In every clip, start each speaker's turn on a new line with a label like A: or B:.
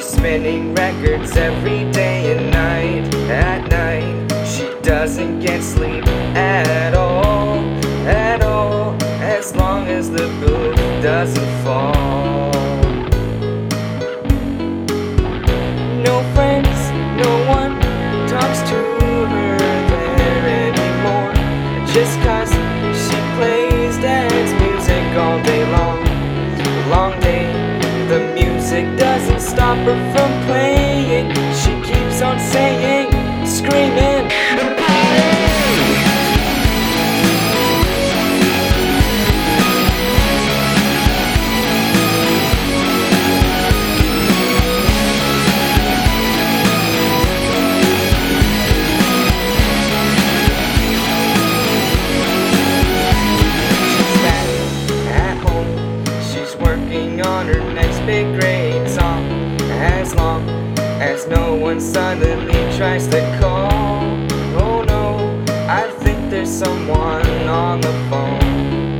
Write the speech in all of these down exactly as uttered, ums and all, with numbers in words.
A: spinning records every day and night. At night, she doesn't get sleep at all, at all, as long as the roof doesn't fall. No friends, no one talks to her there anymore, just cause she plays dance music all day long. Long day, the music doesn't stop her from playing. She keeps on saying, screaming, the party! Working on her next big great song, as long as no one suddenly tries to call. Oh no, I think there's someone on the phone.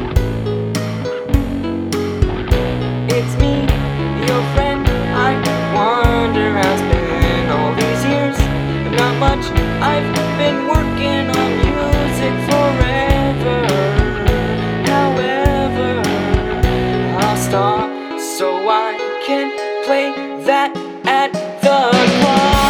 A: It's me, your friend. I wonder how it's been all these years, but not much. I've been working on music forever. Stop so I can play that at the club.